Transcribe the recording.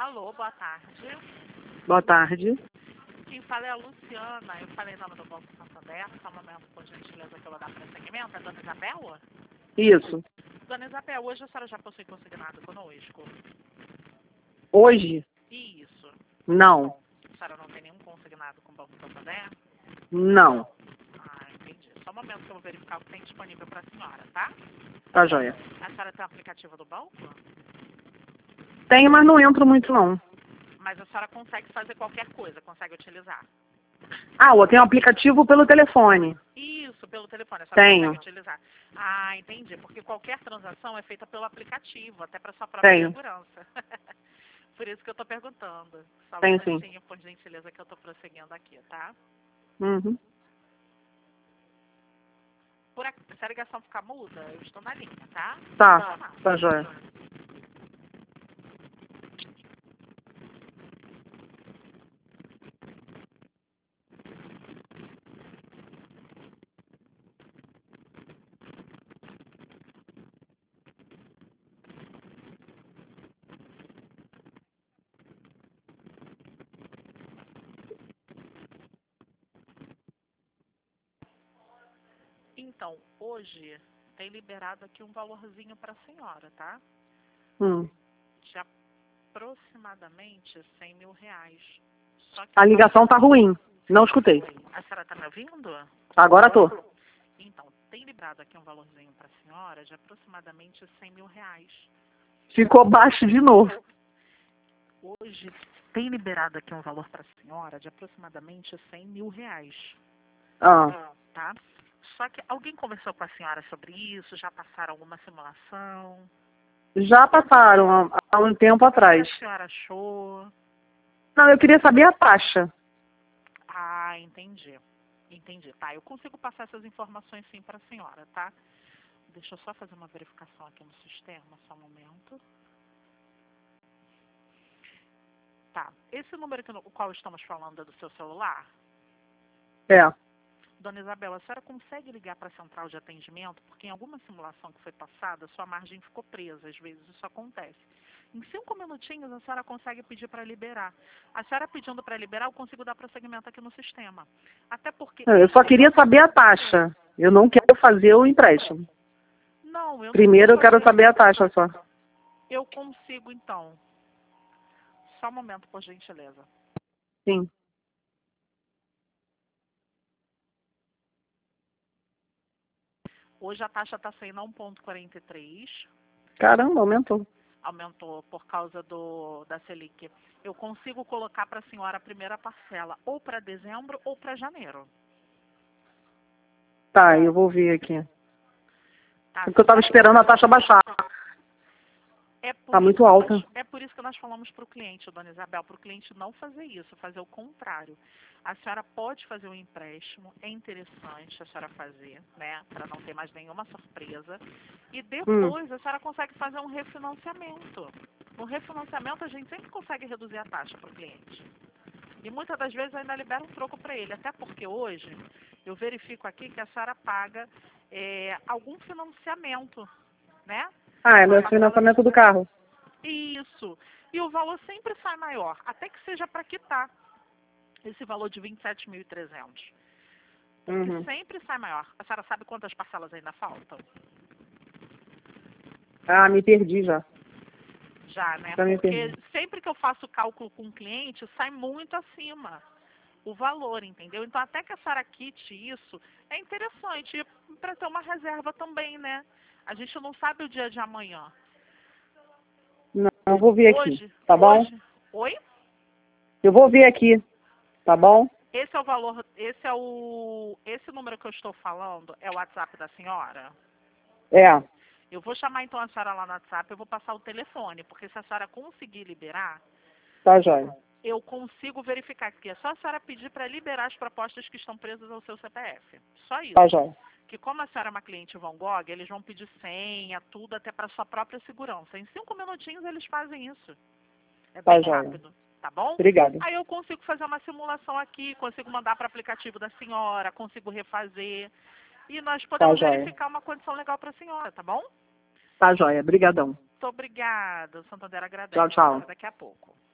Alô, boa tarde. Boa tarde. Quem fala é a Luciana. Eu falei em nome do Banco Santander. Só um momento, por gentileza, que eu vou dar prosseguimento. É Dona Isabel? Isso. Dona Isabel, hoje a senhora já possui consignado conosco? Hoje? Isso. Não. A senhora não tem nenhum consignado com o Banco Santander? Não. Ah, entendi. Só um momento que eu vou verificar o que tem disponível para a senhora, tá? Tá joia. A senhora tem o aplicativo do banco? Tenho, mas não entro muito não. Mas a senhora consegue fazer qualquer coisa, consegue utilizar? Ah, eu tenho um aplicativo pelo telefone. Isso, pelo telefone, a senhora Tenho. consegue utilizar. Ah, entendi. Porque qualquer transação é feita pelo aplicativo, até para sua própria Tenho. segurança. Por isso que eu estou perguntando. Só um Tenho sim. minutinho, por gentileza, que eu estou prosseguindo aqui, tá? Uhum. Se a ligação ficar muda, eu estou na linha, tá? Tá joia. Então, hoje tem liberado aqui um valorzinho para a senhora, tá? De aproximadamente R$ 100.000. Só que A ligação tá ruim. Não escutei. a senhora está me ouvindo? Agora tô. Então, tem liberado aqui um valorzinho para a senhora de aproximadamente R$ 100.000. Ficou baixo de novo. Hoje tem liberado aqui um valor para a senhora de aproximadamente R$ 100.000, Ah, tá? Só que alguém conversou com a senhora sobre isso? Já passaram alguma simulação? já passaram há um tempo O que atrás. a senhora achou? Não, eu queria saber a taxa. Ah, entendi. Entendi. Tá, eu consigo passar essas informações sim para a senhora, tá? Deixa eu só fazer uma verificação aqui no sistema, só um momento. Tá. Esse número que o qual estamos falando é do seu celular? É. Dona Isabela, a senhora consegue ligar para a central de atendimento? Porque em alguma simulação que foi passada, sua margem ficou presa. Às vezes isso acontece. Em 5 minutinhos, a senhora consegue pedir para liberar. A senhora pedindo para liberar, eu consigo dar prosseguimento aqui no sistema. Até porque... Eu só queria saber a taxa. Eu não quero fazer o empréstimo. Não, eu não Primeiro eu vou quero fazer. saber a taxa só. Eu consigo, então. Só um momento, por gentileza. Sim. Hoje a taxa está saindo a 1,43. Caramba, aumentou. Aumentou por causa da Selic. Eu consigo colocar para a senhora a primeira parcela ou para dezembro ou para janeiro. Tá, eu vou ver aqui. Tá? Porque eu tava esperando a taxa baixar. Tá muito alta. É por isso que nós falamos para o cliente, dona Isabel, para o cliente não fazer isso, fazer o contrário. A senhora pode fazer um empréstimo, é interessante a senhora fazer, né, para não ter mais nenhuma surpresa. E depois a senhora consegue fazer um refinanciamento. No refinanciamento a gente sempre consegue reduzir a taxa para o cliente. E muitas das vezes ainda libera um troco para ele, até porque hoje eu verifico aqui que a senhora paga algum financiamento, né? Ah, é meu financiamento do carro. Isso. E o valor sempre sai maior, até que seja para quitar esse valor de 27.300. Porque sempre sai maior. A senhora sabe quantas parcelas ainda faltam? Ah, me perdi já. Já, né? Já me Porque perdi. sempre que eu faço o cálculo com o cliente, sai muito acima o valor, entendeu? Então, até que a senhora quite isso, é interessante para ter uma reserva também, né? A gente não sabe o dia de amanhã. Não, eu vou ver aqui. Hoje, Tá bom? Oi? Eu vou ver aqui. Tá bom? Esse é o valor, esse número que eu estou falando é o WhatsApp da senhora? É. Eu vou chamar então a senhora lá no WhatsApp, eu vou passar o telefone, porque se a senhora conseguir liberar, Tá jóia. eu consigo verificar aqui. É só a senhora pedir para liberar as propostas que estão presas ao seu CPF. Só isso. Tá jóia. Que como a senhora é uma cliente Van Gogh, eles vão pedir senha, tudo até para sua própria segurança. Em 5 minutinhos eles fazem isso. É bem rápido, tá bom? Obrigada. Aí eu consigo fazer uma simulação aqui, consigo mandar para o aplicativo da senhora, consigo refazer. E nós podemos verificar uma condição legal para a senhora, tá bom? Tá jóia. Obrigadão. Muito obrigada. O Santander agradece. Tchau, tchau. Daqui a pouco.